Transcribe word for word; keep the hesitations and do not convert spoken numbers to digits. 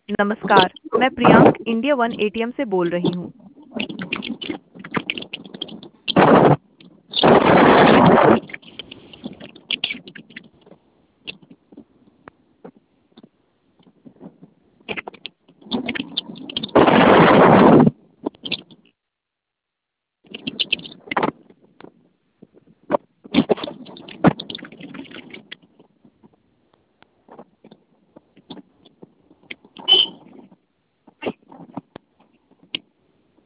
नमस्कार, मैं Priyank India one ATM से बोल रही हूँ।